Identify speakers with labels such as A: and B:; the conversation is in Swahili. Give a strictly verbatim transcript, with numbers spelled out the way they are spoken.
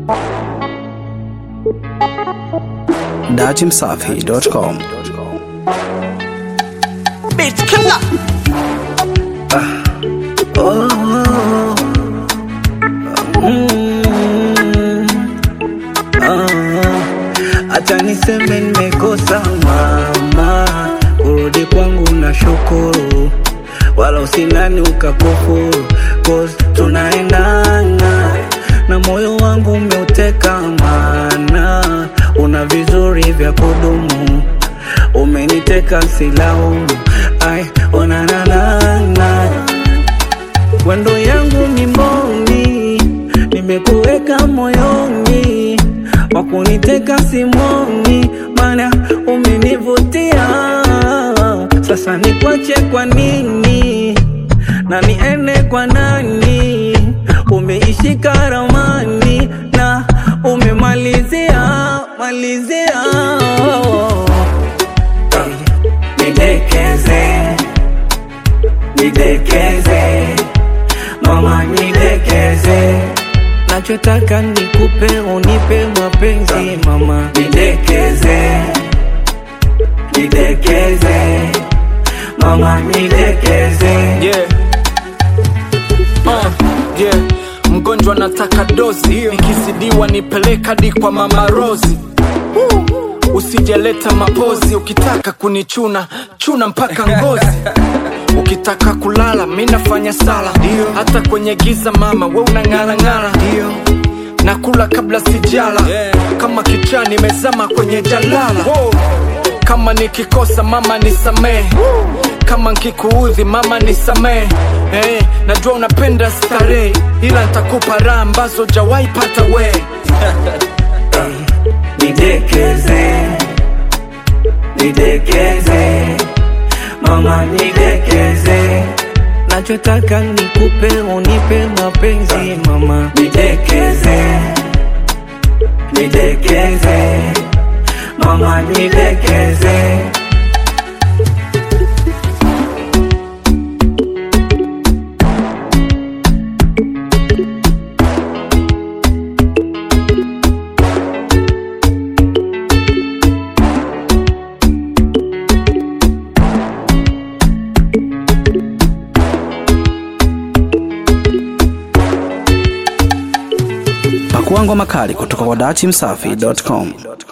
A: dachi msafi dot com.
B: Bitch killer.
C: Ah. Oh, oh, oh. Mm. Ah. Acha niseme nimekosa mama, kurudi kwangu na shukuru, wala usinani ukakufuru, cause tunaendana na moyo wangu umeuteka, mana una vizuri vya kudumu, umeniteka silaumu, ai onanana wendo yangu mimboni, nimekuweka moyoni, wakuniteka simoni, mana umenivutia. Sasa nikwache kwa nini na niende kwa nani? Umeishika ramani na umemalizia malizia. Nidekeze, nidekeze, mama nidekeze, nachotaka nikupe unipe mapenzi mama. Nidekeze, nidekeze, mama nidekeze.
B: Yeah. Uh, yeah. Mgonjwa nataka dozi, nikisidiwa nipeleka di kwa mama Rozi. Usijeleta mapozi, ukitaka kunichuna chuna mpaka ngozi. Ukitaka kulala mimi nafanya sala, hata kwenye giza mama we unang'ala ng'ala. Nakula kabla sijala, kama kichani nimezama kwenye jalala. Kama nikikosa mama nisamee, kama nkikuudhi mama nisamee. Hey, najua unapenda starehe, ila nitakupa raha ambazo jawai pata we.
C: Nidekeze, nidekeze, mama nidekeze, nachotaka nikupe unipe mapenzi mama. Nidekeze, nidekeze, mama nidekeze.
A: Pakua ngoma kali kutoka kwa dachi msafi dot com.